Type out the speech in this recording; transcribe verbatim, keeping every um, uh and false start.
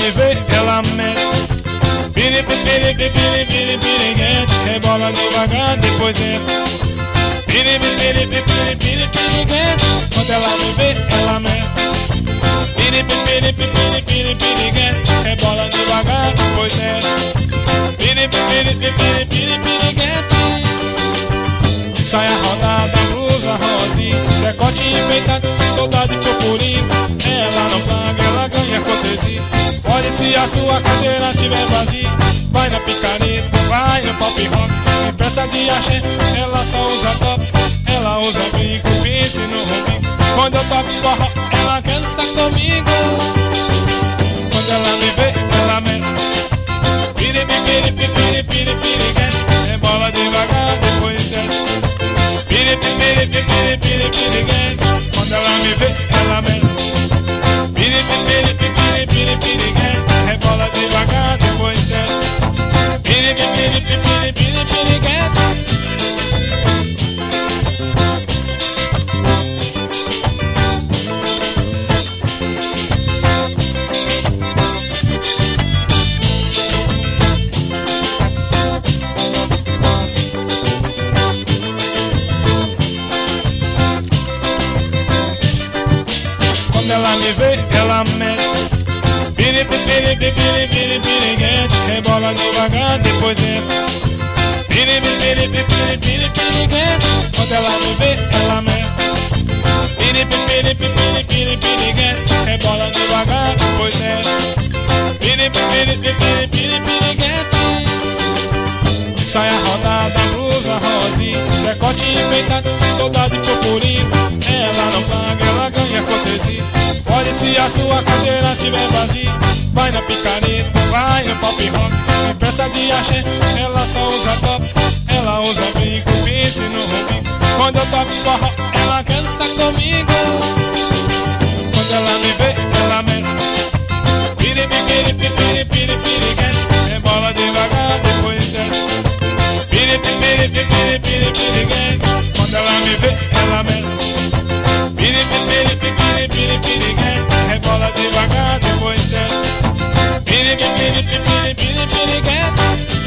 me vê, ela mexe. Piri, piri, piri, piri, piriguete, rebola devagar, depois desce. Piri, piri, piri, piri, piriguete, quando ela me vê, ela mexe. Piri, piri, piri, piri, piriguete, rebola devagar, depois desce. Piri, piri, piri, piri, piriguete. Saia rodada, blusa rosinha, decote enfeitado, toda de purpurina. Ela não paga, ela ganha cortesia. Pode se a sua cadeira tiver vazia. Vai na picareta, vai no pop rock. Em festa de axé, ela só usa top. Ela usa brinco, pince no rompinho. Quando eu toco forró, ela cansa comigo. Quando ela me vê, ela mexe. Piri, piri, piri, piri, piriguete, rebola devagar, depois desce. Piri, piri, piri, piri, piriguete, quando ela me vê, ela mexe. Piri, piri, piri, piri, piriguete, rebola devagar, depois desce. Piri, piri, piri, piri, piriguete. Quando ela me vê, ela mexe. Piri, piri, piri, piri, piriguete, rebola devagar, depois desce. Piri, piri, piri, piri, piriguete, quando ela me vê, ela mexe. Piri, piri, piri, piri, piriguete, rebola devagar, depois desce. Piri, piri, piri, piri, piriguete. Saia rodada, blusa rosinha, decote enfeitado, toda de purpurina. Ela não paga, ela ganha cortesia. Pode se a sua cadeira tiver vazia. Vai na picareta, vai no pop rock. Em festa de axé, ela só usa top. Ela usa brinco, pince no rompinho. Quando eu toco forró, ela cansa comigo. Quando ela me vê, ela mexe. Piri, piri, piri, piri, piriguete, rebola devagar, depois desce. Piri, piri, piri, piri, piriguete, quando ela me vê, ela mexe. Piri, piri, piri, piri, piriguete, rebola devagar, depois desce. Piri, piri, piri, piri, piriguete.